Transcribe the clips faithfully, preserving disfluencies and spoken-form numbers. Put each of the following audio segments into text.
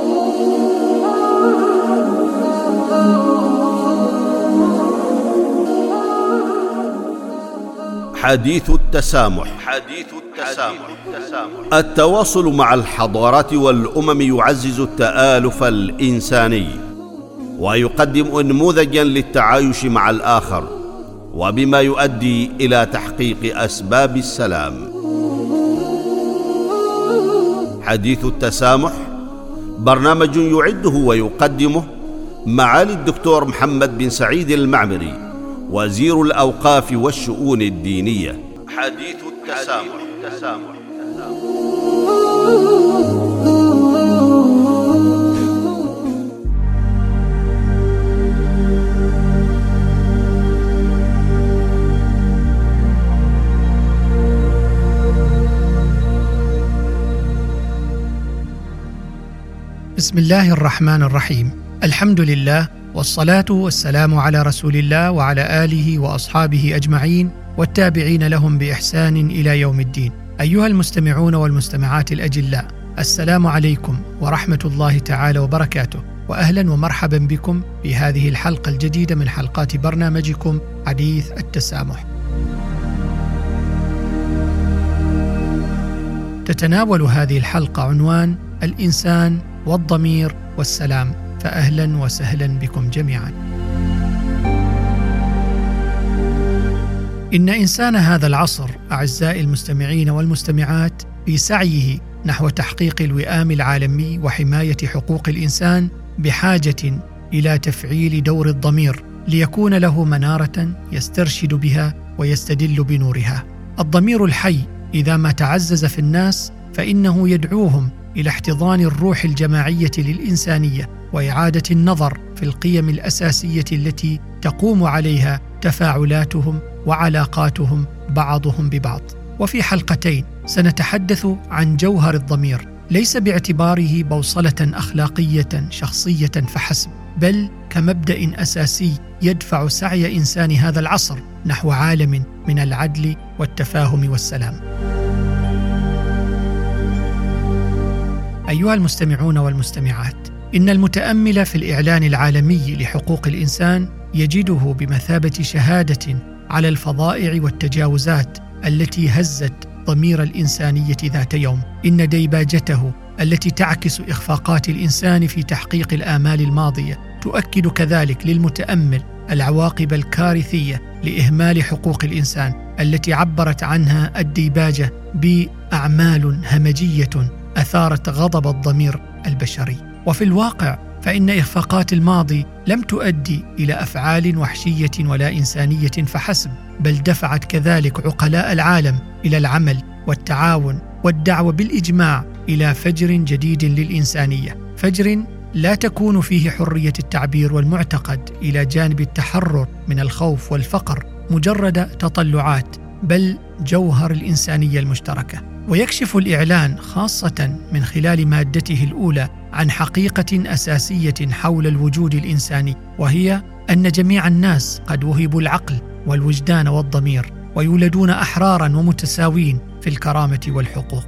حديث التسامح. حديث التسامح. التواصل مع الحضارات والأمم يعزز التآلف الإنساني ويقدم نموذجا للتعايش مع الآخر، وبما يؤدي إلى تحقيق أسباب السلام. حديث التسامح برنامج يعده ويقدمه معالي الدكتور محمد بن سعيد المعمري، وزير الأوقاف والشؤون الدينية. حديث التسامح. بسم الله الرحمن الرحيم. الحمد لله، والصلاة والسلام على رسول الله وعلى آله وأصحابه أجمعين والتابعين لهم بإحسان إلى يوم الدين. أيها المستمعون والمستمعات الأجلاء، السلام عليكم ورحمة الله تعالى وبركاته، وأهلا ومرحبا بكم في هذه الحلقة الجديدة من حلقات برنامجكم حديث التسامح. تتناول هذه الحلقة عنوان الإنسان والضمير والسلام، فأهلا وسهلا بكم جميعا. إن إنسان هذا العصر أعزائي المستمعين والمستمعات في سعيه نحو تحقيق الوئام العالمي وحماية حقوق الإنسان بحاجة إلى تفعيل دور الضمير ليكون له منارة يسترشد بها ويستدل بنورها. الضمير الحي إذا ما تعزز في الناس فإنه يدعوهم إلى احتضان الروح الجماعية للإنسانية وإعادة النظر في القيم الأساسية التي تقوم عليها تفاعلاتهم وعلاقاتهم بعضهم ببعض. وفي حلقتين سنتحدث عن جوهر الضمير، ليس باعتباره بوصلة أخلاقية شخصية فحسب، بل كمبدأ أساسي يدفع سعي إنسان هذا العصر نحو عالم من العدل والتفاهم والسلام. أيها المستمعون والمستمعات، إن المتأمل في الإعلان العالمي لحقوق الإنسان يجده بمثابة شهادة على الفظائع والتجاوزات التي هزت ضمير الإنسانية ذات يوم. إن ديباجته التي تعكس إخفاقات الإنسان في تحقيق الآمال الماضية تؤكد كذلك للمتأمل العواقب الكارثية لإهمال حقوق الإنسان التي عبرت عنها الديباجة بأعمال همجية أثارت غضب الضمير البشري. وفي الواقع فإن إخفاقات الماضي لم تؤدي إلى أفعال وحشية ولا إنسانية فحسب، بل دفعت كذلك عقلاء العالم إلى العمل والتعاون والدعوة بالإجماع إلى فجر جديد للإنسانية، فجر لا تكون فيه حرية التعبير والمعتقد إلى جانب التحرر من الخوف والفقر مجرد تطلعات، بل جوهر الإنسانية المشتركة. ويكشف الإعلان خاصة من خلال مادته الأولى عن حقيقة أساسية حول الوجود الإنساني، وهي أن جميع الناس قد وهبوا العقل والوجدان والضمير، ويولدون أحرارا ومتساوين في الكرامة والحقوق.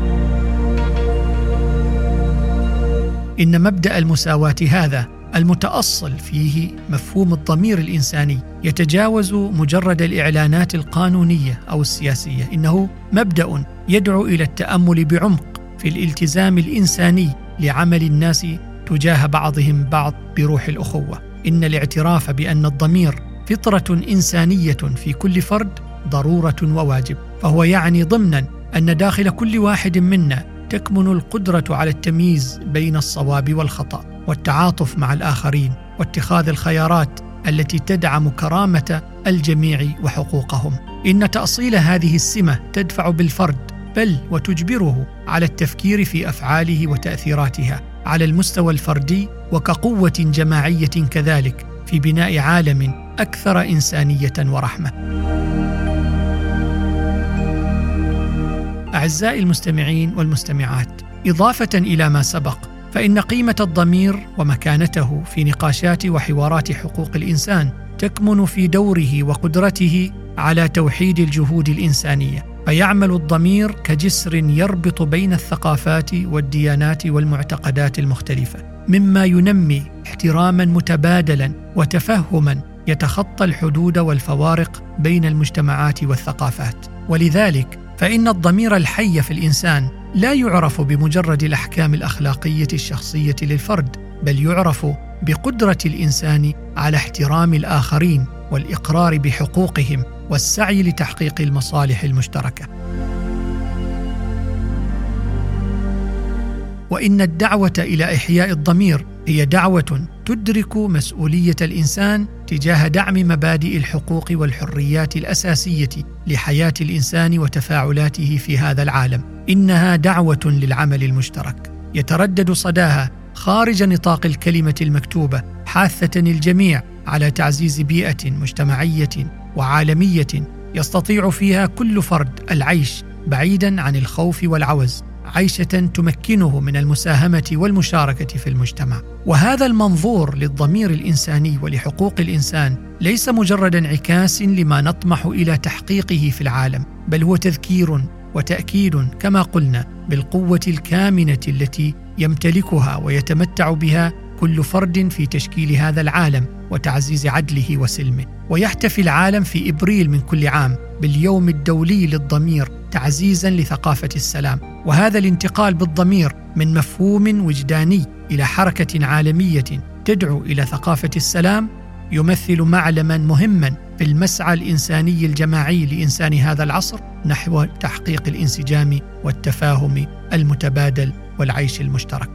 إن مبدأ المساواة هذا المتأصل فيه مفهوم الضمير الإنساني يتجاوز مجرد الإعلانات القانونية أو السياسية. إنه مبدأ يدعو إلى التأمل بعمق في الالتزام الإنساني لعمل الناس تجاه بعضهم بعض بروح الأخوة. إن الاعتراف بأن الضمير فطرة إنسانية في كل فرد ضرورة وواجب، فهو يعني ضمنا أن داخل كل واحد منا تكمن القدرة على التمييز بين الصواب والخطأ والتعاطف مع الآخرين واتخاذ الخيارات التي تدعم كرامة الجميع وحقوقهم. إن تأصيل هذه السمة تدفع بالفرد بل وتجبره على التفكير في أفعاله وتأثيراتها على المستوى الفردي وكقوة جماعية كذلك في بناء عالم أكثر إنسانية ورحمة. أعزائي المستمعين والمستمعات، إضافة إلى ما سبق، فإن قيمة الضمير ومكانته في نقاشات وحوارات حقوق الإنسان تكمن في دوره وقدرته على توحيد الجهود الإنسانية، فيعمل الضمير كجسر يربط بين الثقافات والديانات والمعتقدات المختلفة، مما ينمي احتراما متبادلا وتفهما يتخطى الحدود والفوارق بين المجتمعات والثقافات. ولذلك فإن الضمير الحي في الإنسان لا يعرف بمجرد الأحكام الأخلاقية الشخصية للفرد، بل يعرف بقدرة الإنسان على احترام الآخرين والإقرار بحقوقهم والسعي لتحقيق المصالح المشتركة. وإن الدعوة إلى إحياء الضمير هي دعوة تدرك مسؤولية الإنسان تجاه دعم مبادئ الحقوق والحريات الأساسية لحياة الإنسان وتفاعلاته في هذا العالم. إنها دعوة للعمل المشترك يتردد صداها خارج نطاق الكلمة المكتوبة، حاثة الجميع على تعزيز بيئة مجتمعية وعالمية يستطيع فيها كل فرد العيش بعيداً عن الخوف والعوز، عيشة تمكنه من المساهمة والمشاركة في المجتمع. وهذا المنظور للضمير الإنساني ولحقوق الإنسان ليس مجرد انعكاس لما نطمح إلى تحقيقه في العالم، بل هو تذكير وتأكيد كما قلنا بالقوة الكامنة التي يمتلكها ويتمتع بها كل فرد في تشكيل هذا العالم وتعزيز عدله وسلمه. ويحتفي العالم في إبريل من كل عام باليوم الدولي للضمير تعزيزاً لثقافة السلام. وهذا الانتقال بالضمير من مفهوم وجداني إلى حركة عالمية تدعو إلى ثقافة السلام يمثل معلماً مهماً في المسعى الإنساني الجماعي لإنسان هذا العصر نحو تحقيق الانسجام والتفاهم المتبادل والعيش المشترك.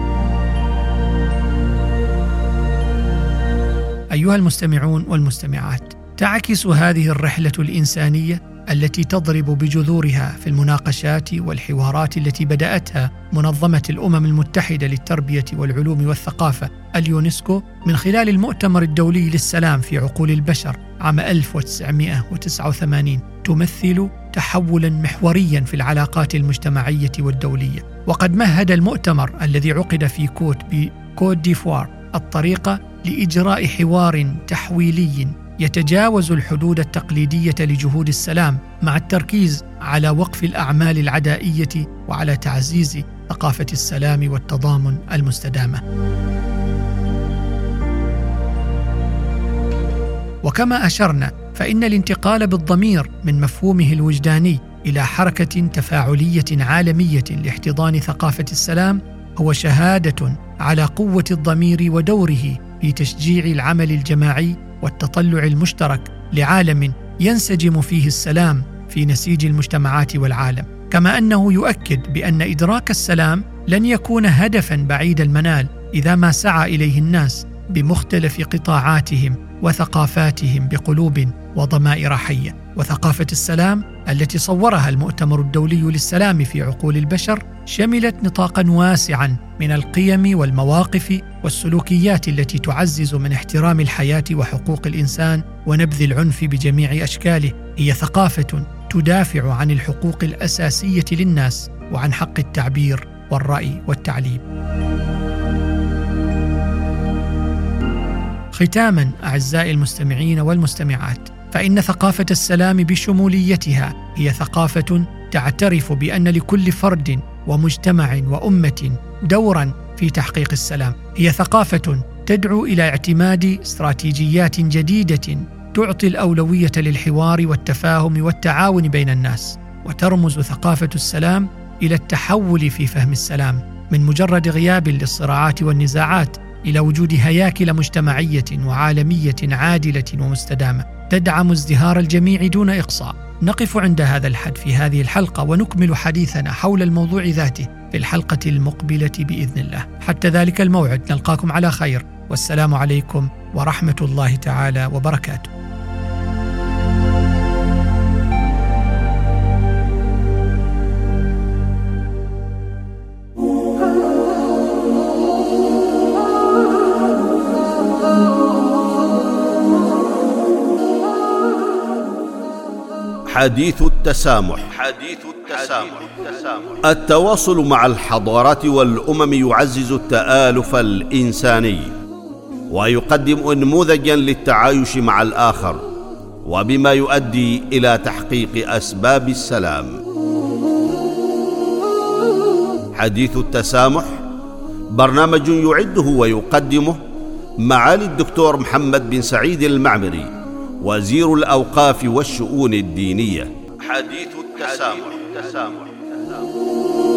أيها المستمعون والمستمعات، تعكس هذه الرحلة الإنسانية التي تضرب بجذورها في المناقشات والحوارات التي بدأتها منظمة الأمم المتحدة للتربية والعلوم والثقافة اليونسكو من خلال المؤتمر الدولي للسلام في عقول البشر عام ألف وتسعمائة وتسعة وثمانين، تمثل تحولاً محورياً في العلاقات المجتمعية والدولية. وقد مهد المؤتمر الذي عقد في كوت بكوت ديفوار الطريقة لإجراء حوار تحويلي يتجاوز الحدود التقليدية لجهود السلام، مع التركيز على وقف الأعمال العدائية وعلى تعزيز ثقافة السلام والتضامن المستدامة. وكما أشرنا، فإن الانتقال بالضمير من مفهومه الوجداني إلى حركة تفاعلية عالمية لاحتضان ثقافة السلام هو شهادة على قوة الضمير ودوره في تشجيع العمل الجماعي والتطلع المشترك لعالم ينسجم فيه السلام في نسيج المجتمعات والعالم. كما أنه يؤكد بأن إدراك السلام لن يكون هدفاً بعيد المنال إذا ما سعى إليه الناس بمختلف قطاعاتهم وثقافاتهم بقلوب وضمائر حية. وثقافة السلام التي صورها المؤتمر الدولي للسلام في عقول البشر شملت نطاقاً واسعاً من القيم والمواقف والسلوكيات التي تعزز من احترام الحياة وحقوق الإنسان ونبذ العنف بجميع أشكاله. هي ثقافة تدافع عن الحقوق الأساسية للناس وعن حق التعبير والرأي والتعليم. ختاماً أعزائي المستمعين والمستمعات، فإن ثقافة السلام بشموليتها هي ثقافة تعترف بأن لكل فرد ومجتمع وأمة دوراً في تحقيق السلام. هي ثقافة تدعو إلى اعتماد استراتيجيات جديدة تعطي الأولوية للحوار والتفاهم والتعاون بين الناس. وترمز ثقافة السلام إلى التحول في فهم السلام من مجرد غياب للصراعات والنزاعات إلى وجود هياكل مجتمعية وعالمية عادلة ومستدامة تدعم ازدهار الجميع دون إقصاء. نقف عند هذا الحد في هذه الحلقة، ونكمل حديثنا حول الموضوع ذاته في الحلقة المقبلة بإذن الله. حتى ذلك الموعد نلقاكم على خير، والسلام عليكم ورحمة الله تعالى وبركاته. حديث التسامح. حديث التسامح. التواصل مع الحضارات والأمم يعزز التآلف الإنساني ويقدم نموذجا للتعايش مع الآخر، وبما يؤدي إلى تحقيق أسباب السلام. حديث التسامح برنامج يعده ويقدمه معالي الدكتور محمد بن سعيد المعمري، وزير الأوقاف والشؤون الدينية. حديث التسامح.